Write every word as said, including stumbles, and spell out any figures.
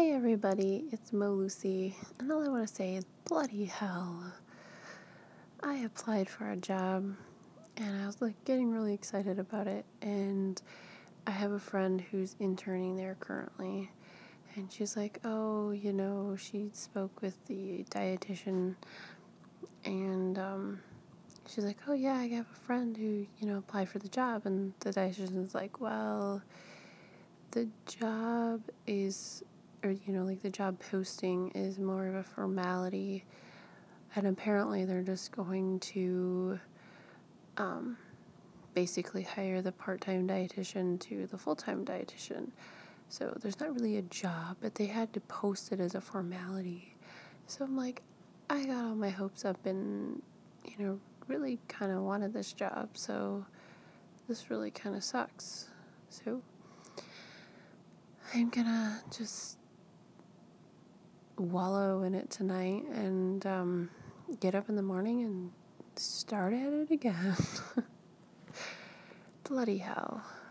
Hey everybody, it's Mo Lucy, and all I want to say is bloody hell. I applied for a job, and I was like getting really excited about it, and I have a friend who's interning there currently, and she's like, oh, you know, she spoke with the dietitian, and um, she's like, oh yeah, I have a friend who, you know, applied for the job, and the dietitian's like, well, the job is, or, you know, like the job posting is more of a formality, and apparently they're just going to um, basically hire the part-time dietitian to the full-time dietitian. So there's not really a job, but they had to post it as a formality. So I'm like, I got all my hopes up and, you know, really kind of wanted this job, so this really kind of sucks. So I'm gonna just wallow in it tonight and um, get up in the morning and start at it again. Bloody hell.